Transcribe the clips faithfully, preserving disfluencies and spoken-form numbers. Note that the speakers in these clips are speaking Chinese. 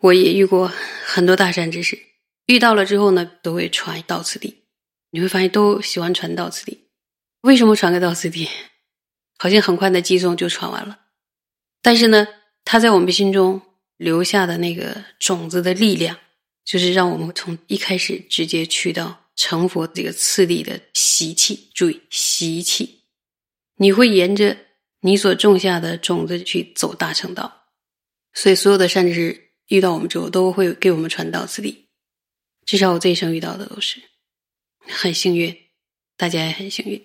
我也遇过很多大善知识，遇到了之后呢，都会传到此地。你会发现都喜欢传到此地。为什么传个到此地？好像很快的寄送就传完了。但是呢，他在我们心中留下的那个种子的力量，就是让我们从一开始直接去到成佛这个次第的习气。注意，习气。你会沿着你所种下的种子去走大乘道。所以所有的善知识遇到我们之后都会给我们传到此地。至少我这一生遇到的都是很幸运，大家也很幸运。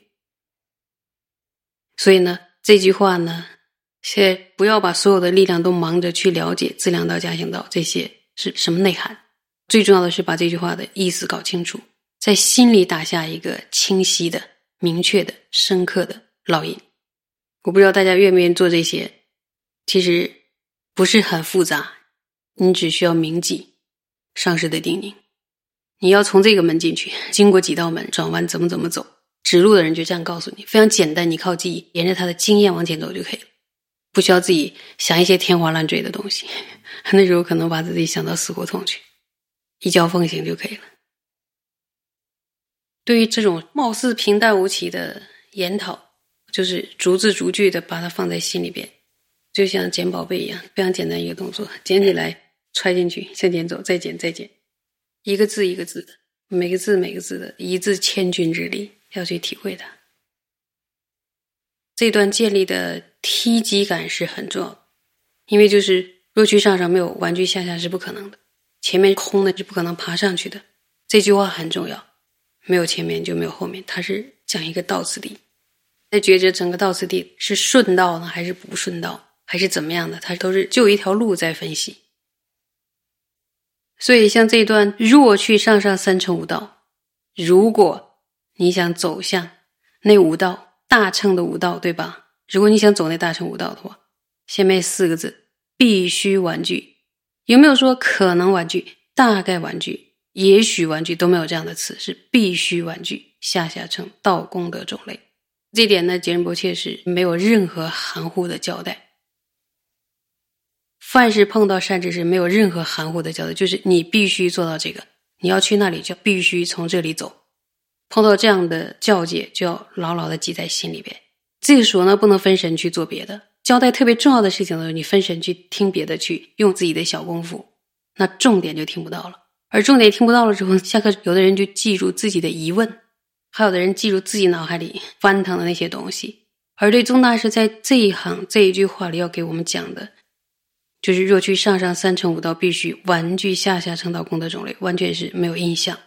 所以呢，这句话呢，现在不要把所有的力量都忙着去了解资粮道、加行道这些是什么内涵，最重要的是把这句话的意思搞清楚，在心里打下一个清晰的、明确的、深刻的烙印。我不知道大家愿不愿意做这些，其实不是很复杂，你只需要铭记上师的叮咛。你要从这个门进去，经过几道门，转弯怎么怎么走，指路的人就这样告诉你，非常简单，你靠记忆，沿着他的经验往前走就可以了，不需要自己想一些天花乱坠的东西，那时候可能把自己想到死胡同去，一教奉行就可以了。对于这种貌似平淡无奇的研讨，就是逐字逐句的把它放在心里边，就像捡宝贝一样，非常简单一个动作，捡起来揣进去，向前走，再捡再捡，一个字一个字的，每个字每个字的，一字千钧之力，要去体会它。这段建立的梯级感是很重要的，因为就是若去上上没有玩具下下是不可能的，前面空的是不可能爬上去的。这句话很重要，没有前面就没有后面，它是讲一个到此地。在觉着整个到此地是顺道呢还是不顺道还是怎么样的，它都是就一条路在分析。所以像这一段若去上上三乘五道，如果你想走向那五道大乘的五道，对吧？如果你想走那大乘五道的话，下面四个字必须玩具，有没有说可能玩具、大概玩具、也许玩具，都没有这样的词，是必须玩具，下下乘道功德种类。这点呢，杰仁波切是没有任何含糊的交代。凡是碰到善知识没有任何含糊的交代，就是你必须做到这个，你要去那里就必须从这里走。碰到这样的教诫就要牢牢的记在心里边。这个时候呢，不能分神去做别的，交代特别重要的事情的时候，你分神去听别的，去用自己的小功夫，那重点就听不到了。而重点听不到了之后，下课有的人就记住自己的疑问，还有的人记住自己脑海里翻腾的那些东西。而对宗大师在这一行这一句话里要给我们讲的，就是若去上上三乘五道，必须玩具下下乘道功德种类，完全是没有印象。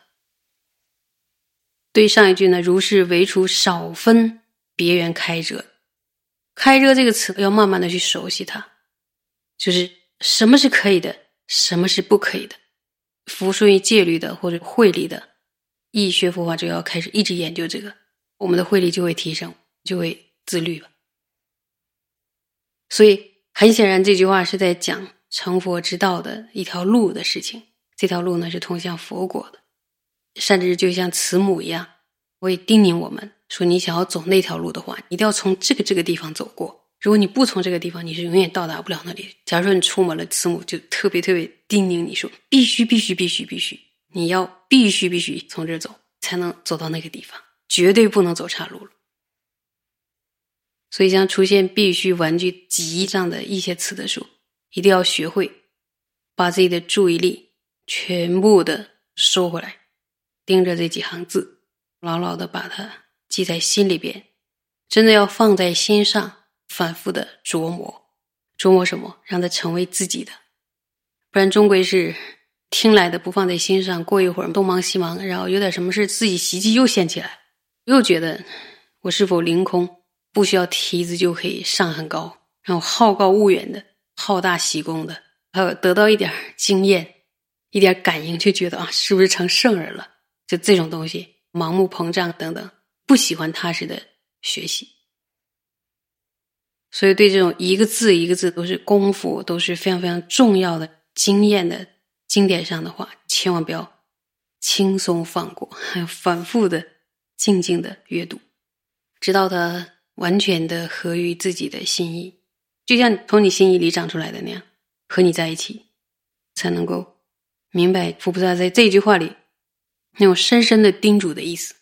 对上一句呢，如是唯除少分别缘开遮。开遮这个词要慢慢的去熟悉它，就是什么是可以的，什么是不可以的。服顺于戒律的或者慧力的，一学佛法就要开始一直研究这个，我们的慧力就会提升，就会自律了。所以很显然这句话是在讲成佛之道的一条路的事情，这条路呢是通向佛果的。善知识就像慈母一样，会叮咛我们说，你想要走那条路的话，一定要从这个这个地方走过，如果你不从这个地方，你是永远到达不了那里。假如说你出门了，慈母就特别特别叮咛你说，必须必须必须必须，你要必须必须从这儿走，才能走到那个地方，绝对不能走岔路了。所以像出现必须、玩具、急这样的一些词的时候，一定要学会把自己的注意力全部的收回来，盯着这几行字，牢牢的把它记在心里边，真的要放在心上，反复的琢磨。琢磨什么？让它成为自己的。不然终归是听来的不放在心上，过一会儿东忙西忙，然后有点什么事自己习气又现起来，又觉得我是否凌空，不需要梯子就可以上很高，然后好高骛远的，好大喜功的，还有得到一点经验，一点感应，就觉得啊，是不是成圣人了？就这种东西，盲目膨胀等等，不喜欢踏实的学习。所以对这种一个字一个字都是功夫，都是非常非常重要的经验的经典上的话，千万不要轻松放过，还要反复的静静的阅读，直到它完全的合于自己的心意，就像从你心意里长出来的那样，和你在一起， 才能够明白佛菩萨在这句话里那种深深的叮嘱的意思。